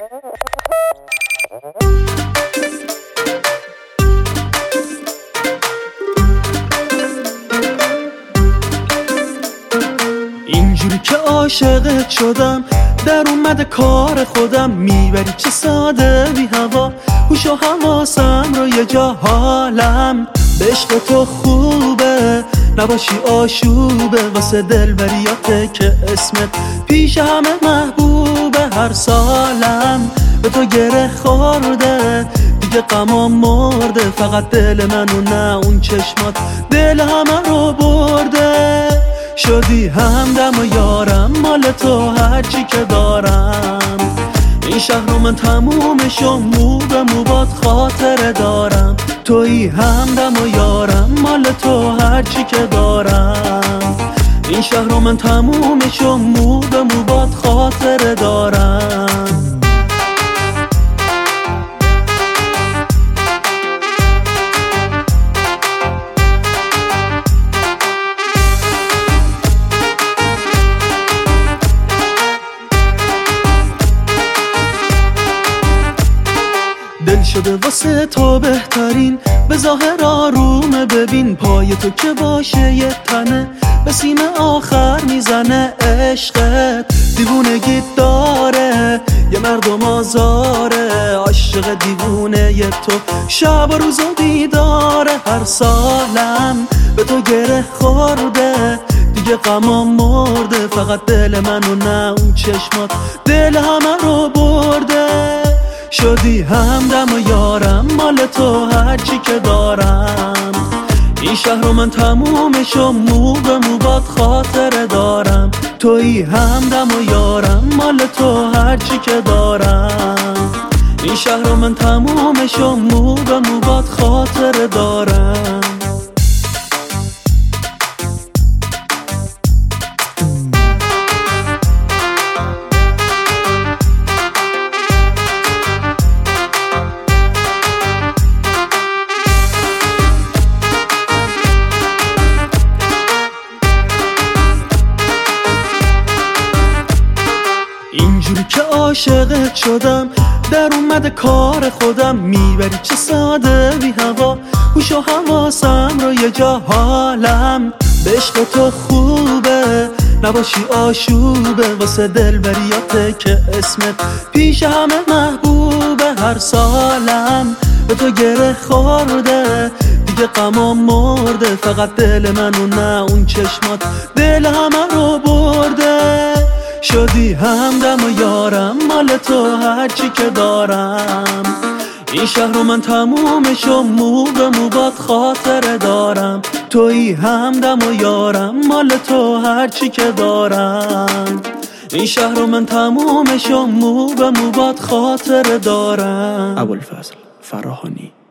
اینجوری که عاشقت شدم در اومده کار خودم، میبری چه ساده بی هوا هوش و حواسم رو یه جا، حالم به عشق تو خوبه نباشی آشوبه، واسه دلبریاته که اسمت پیش همه محبوبه. هر سالم به تو گره خورده دیگه غمام مرده، فقط دل منو نه اون چشمات دل همه رو برده. شدی همدم و یارم مال تو هرچی که دارم، این شهر رو من تمومشو مو به مو باد خاطره دارم. تویی همدم و یارم مال تو هرچی که دارم، این شهر رو من تمومشو مو به مو باد خاطره دارم. دل شده واسه تو بهترین، به ظاهر آرومه ببین پای تو که باشه یه تنه به سیم آخر میزنه. عشقت دیوونگیت داره یه مردم آزاره، عاشق دیوونه یه تو شب و روز و دیداره. هر سالم به تو گره خورده دیگه غمام مرده، فقط دل منو نه اون چشمات دل همه رو برده. شدی همدم و یارم مال تو هرچی که دارم، این شهر رو من تمومشو مو به مو باد خاطره دارم. تویی همدم و یارم مال تو هرچی که دارم، این شهر رو من تمومشو مو به مو باد خاطره دارم. اینجوری که عاشقت شدم در اومده کار خودم، میبری چه ساده بی هوا هوش و حواسم رو یه جا، حالم به عشق تو خوبه نباشی آشوبه، واسه دلبریاته که اسمت پیش همه محبوبه. هر سالم به تو گره خورده دیگه غمام مرده، فقط دل منو نه اون چشمات دل همه رو برده. شدی همدم و یارم مال تو هرچی که دارم، این شهر رو من تمومشو مو به مو باد خاطره دارم. تویی همدم و یارم مال تو هرچی که دارم، این شهر رو من تمومشو مو به مو باد خاطره دارم. ابوالفضل فراهانی.